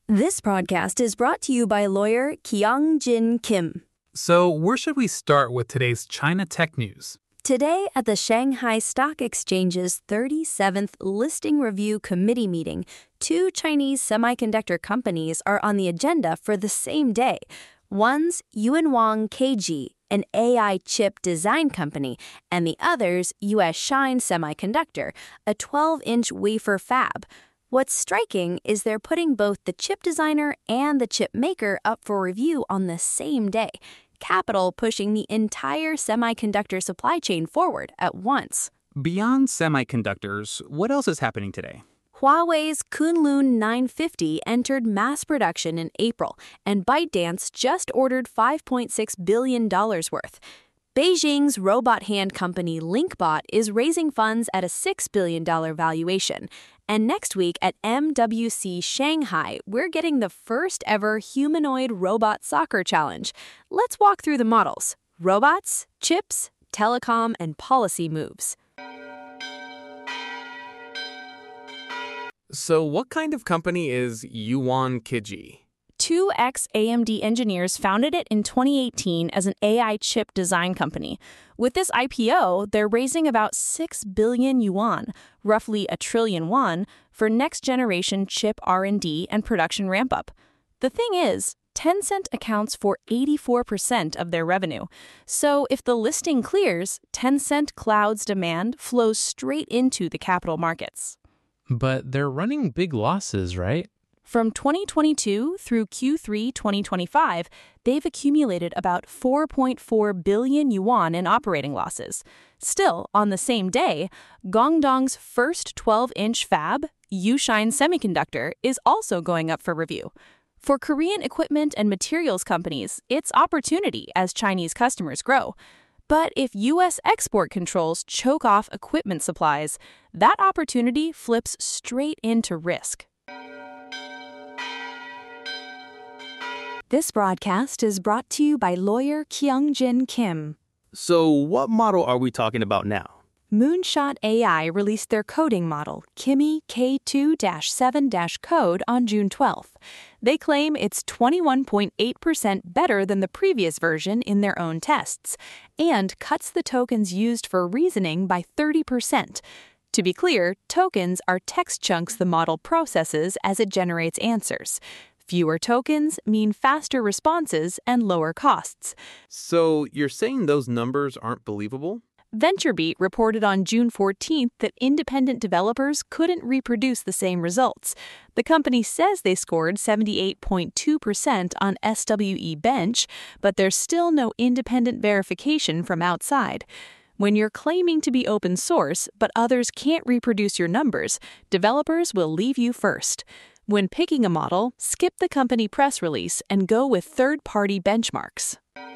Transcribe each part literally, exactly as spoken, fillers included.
This podcast is brought to you by lawyer Kyung-Jin Kim. So where should we start with today's China tech news? Today at the Shanghai Stock Exchange's thirty-seventh Listing Review Committee meeting, two Chinese semiconductor companies are on the agenda for the same day. One's Yuanwang K G, an A I chip design company, and the other's U S Shine Semiconductor, a twelve-inch wafer fab. What's striking is they're putting both the chip designer and the chip maker up for review on the same day, capital pushing the entire semiconductor supply chain forward at once. Beyond semiconductors, what else is happening today? Huawei's Kunlun nine fifty entered mass production in April, and ByteDance just ordered five point six billion dollars worth. Beijing's robot hand company Linkbot is raising funds at a six billion dollars valuation. And next week at M W C Shanghai, we're getting the first ever humanoid robot soccer challenge. Let's walk through the models: robots, chips, telecom, and policy moves. So what kind of company is Yuanwang K G? Two ex-A M D engineers founded it in twenty eighteen as an A I chip design company. With this I P O, they're raising about six billion yuan, roughly a trillion won, for next-generation chip R and D and production ramp-up. The thing is, Tencent accounts for eighty-four percent of their revenue. So if the listing clears, Tencent Cloud's demand flows straight into the capital markets. But they're running big losses, right? From twenty twenty-two through Q three twenty twenty-five, they've accumulated about four point four billion yuan in operating losses. Still, on the same day, Guangdong's first twelve-inch fab, Yushine Semiconductor, is also going up for review. For Korean equipment and materials companies, it's opportunity as Chinese customers grow. But if U S export controls choke off equipment supplies, that opportunity flips straight into risk. This broadcast is brought to you by lawyer Kyung-Jin Kim. So what model are we talking about now? Moonshot A I released their coding model, Kimi K two dash seven Code, on June twelfth. They claim it's twenty-one point eight percent better than the previous version in their own tests, and cuts the tokens used for reasoning by thirty percent. To be clear, tokens are text chunks the model processes as it generates answers. Fewer tokens mean faster responses and lower costs. So you're saying those numbers aren't believable? VentureBeat reported on June fourteenth that independent developers couldn't reproduce the same results. The company says they scored seventy-eight point two percent on S W E Bench, but there's still no independent verification from outside. When you're claiming to be open source, but others can't reproduce your numbers, developers will leave you first. When picking a model, skip the company press release and go with third-party benchmarks.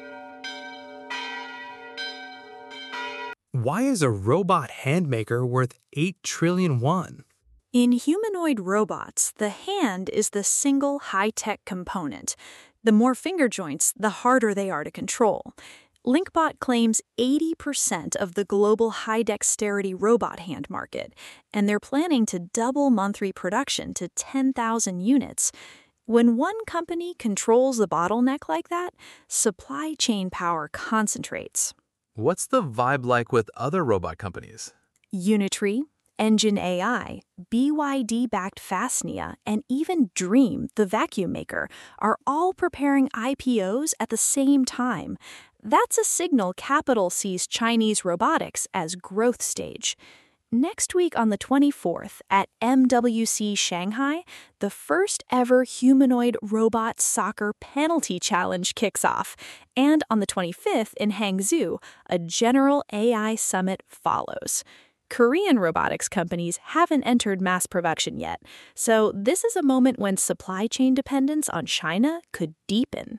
Why is a robot handmaker worth eight trillion won? In humanoid robots, the hand is the single high-tech component. The more finger joints, the harder they are to control. Linkbot claims eighty percent of the global high-dexterity robot hand market, and they're planning to double monthly production to ten thousand units. When one company controls the bottleneck like that, supply chain power concentrates. What's the vibe like with other robot companies? Unitree, Engine A I, B Y D-backed Fastnia, and even Dream, the vacuum maker, are all preparing I P Os at the same time. That's a signal capital sees Chinese robotics as growth stage. Next week on the twenty-fourth at M W C Shanghai, the first ever humanoid robot soccer penalty challenge kicks off. And on the twenty-fifth in Hangzhou, a general A I summit follows. Korean robotics companies haven't entered mass production yet, so this is a moment when supply chain dependence on China could deepen.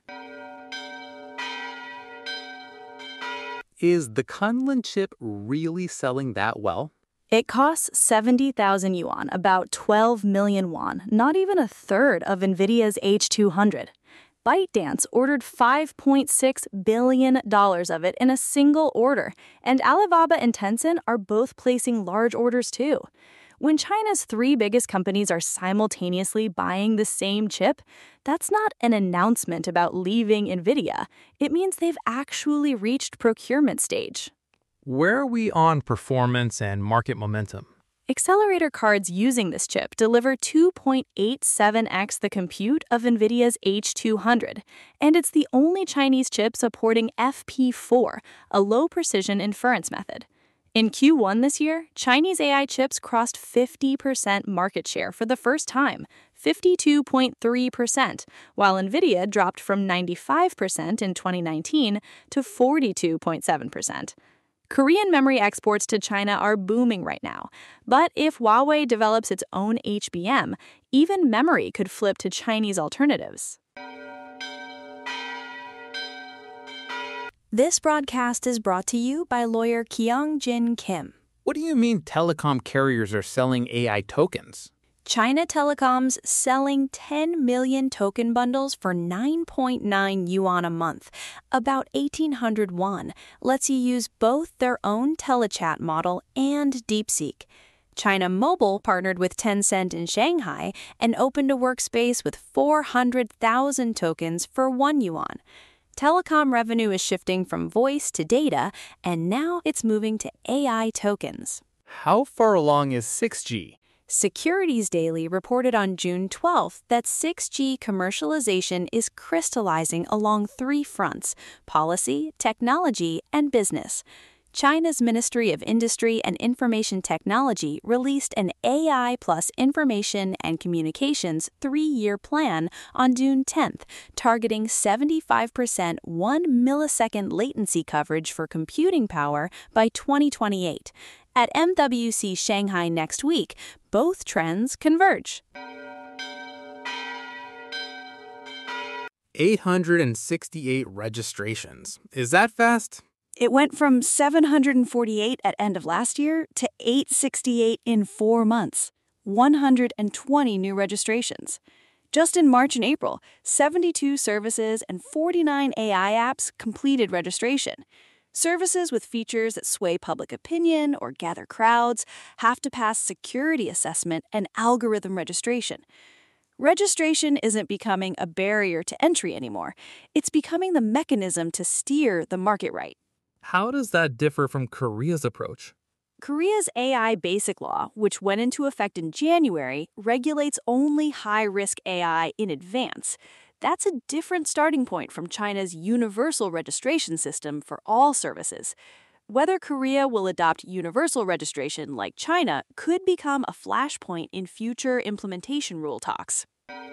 Is the Kunlun chip really selling that well? It costs seventy thousand yuan, about twelve million won, not even a third of NVIDIA's H two hundred. ByteDance ordered five point six billion dollars of it in a single order, and Alibaba and Tencent are both placing large orders too. When China's three biggest companies are simultaneously buying the same chip, that's not an announcement about leaving NVIDIA. It means they've actually reached procurement stage. Where are we on performance and market momentum? Accelerator cards using this chip deliver two point eight seven x the compute of NVIDIA's H two hundred, and it's the only Chinese chip supporting F P four, a low-precision inference method. In Q one this year, Chinese A I chips crossed fifty percent market share for the first time, fifty-two point three percent, while NVIDIA dropped from ninety-five percent in twenty nineteen to forty-two point seven percent. Korean memory exports to China are booming right now, but if Huawei develops its own H B M, even memory could flip to Chinese alternatives. This broadcast is brought to you by lawyer Kyung-Jin Kim. What do you mean telecom carriers are selling A I tokens? China Telecom's selling ten million token bundles for nine point nine yuan a month, about eighteen hundred won, lets you use both their own telechat model and DeepSeek. China Mobile partnered with Tencent in Shanghai and opened a workspace with four hundred thousand tokens for one yuan. Telecom revenue is shifting from voice to data, and now it's moving to A I tokens. How far along is six G? Securities Daily reported on June twelfth that six G commercialization is crystallizing along three fronts: policy, technology, and business. China's Ministry of Industry and Information Technology released an A I plus Information and Communications three-year plan on June tenth, targeting seventy-five percent one millisecond latency coverage for computing power by twenty twenty-eight. At M W C Shanghai next week, both trends converge. eight hundred sixty-eight registrations. Is that fast? It went from seven hundred forty-eight at end of last year to eight hundred sixty-eight in four months, one hundred twenty new registrations. Just in March and April, seventy-two services and forty-nine A I apps completed registration. Services with features that sway public opinion or gather crowds have to pass security assessment and algorithm registration. Registration isn't becoming a barrier to entry anymore. It's becoming the mechanism to steer the market right. How does that differ from Korea's approach? Korea's A I Basic Law, which went into effect in January, regulates only high-risk A I in advance. That's a different starting point from China's universal registration system for all services. Whether Korea will adopt universal registration like China could become a flashpoint in future implementation rule talks.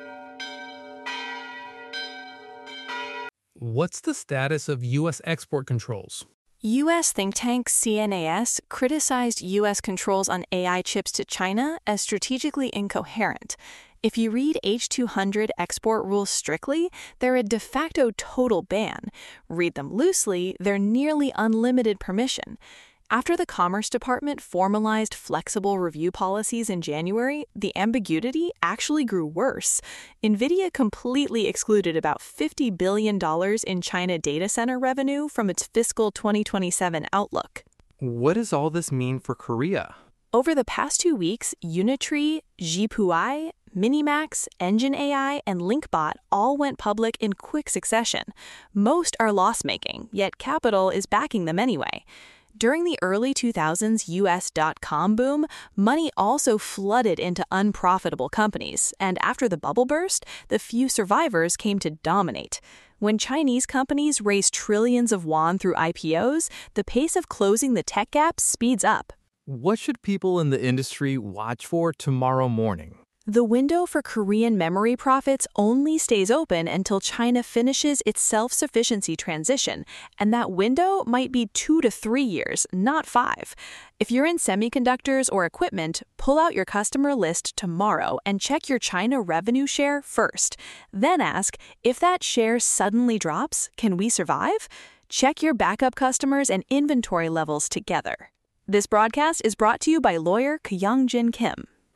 What's the status of U S export controls? U S think tank C N A S criticized U S controls on A I chips to China as strategically incoherent. If you read H two hundred export rules strictly, they're a de facto total ban. Read them loosely, they're nearly unlimited permission. After the Commerce Department formalized flexible review policies in January, the ambiguity actually grew worse. NVIDIA completely excluded about fifty billion dollars in China data center revenue from its fiscal twenty twenty-seven outlook. What does all this mean for Korea? Over the past two weeks, Unitree, Zhipu, Minimax, Engine A I, and Linkbot all went public in quick succession. Most are loss-making, yet capital is backing them anyway. During the early two thousands U S dot-com boom, money also flooded into unprofitable companies, and after the bubble burst, the few survivors came to dominate. When Chinese companies raise trillions of won through I P Os, the pace of closing the tech gap speeds up. What should people in the industry watch for tomorrow morning? The window for Korean memory profits only stays open until China finishes its self-sufficiency transition, and that window might be two to three years, not five. If you're in semiconductors or equipment, pull out your customer list tomorrow and check your China revenue share first. Then ask, if that share suddenly drops, can we survive? Check your backup customers and inventory levels together. This broadcast is brought to you by lawyer Kyung-Jin Kim.